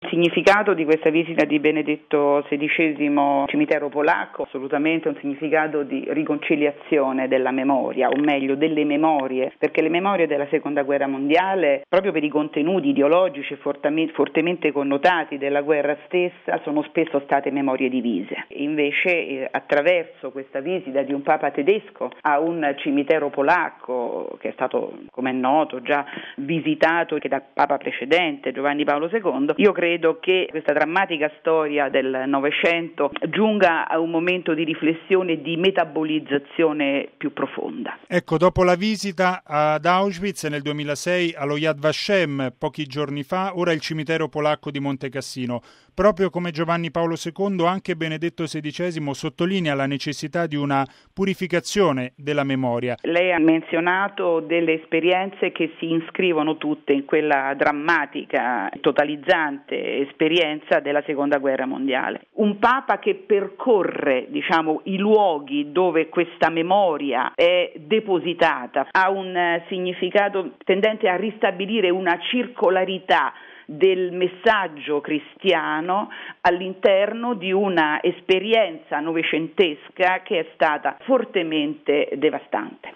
Il significato di questa visita di Benedetto XVI, cimitero polacco, assolutamente un significato di riconciliazione della memoria, o meglio delle memorie, perché le memorie della Seconda Guerra Mondiale, proprio per i contenuti ideologici fortemente connotati della guerra stessa, sono spesso state memorie divise. Invece attraverso questa visita di un Papa tedesco a un cimitero polacco, che è stato, come è noto, già visitato anche dal Papa precedente, Giovanni Paolo II, io credo che questa drammatica storia del Novecento giunga a un momento di riflessione e di metabolizzazione più profonda. Ecco, dopo la visita ad Auschwitz nel 2006, allo Yad Vashem pochi giorni fa, ora il cimitero polacco di Monte Cassino. Proprio come Giovanni Paolo II, anche Benedetto XVI sottolinea la necessità di una purificazione della memoria. Lei ha menzionato delle esperienze che si iscrivono tutte in quella drammatica, totalizzante esperienza della Seconda Guerra Mondiale. Un Papa che percorre, i luoghi dove questa memoria è depositata ha un significato tendente a ristabilire una circolarità del messaggio cristiano all'interno di una esperienza novecentesca che è stata fortemente devastante.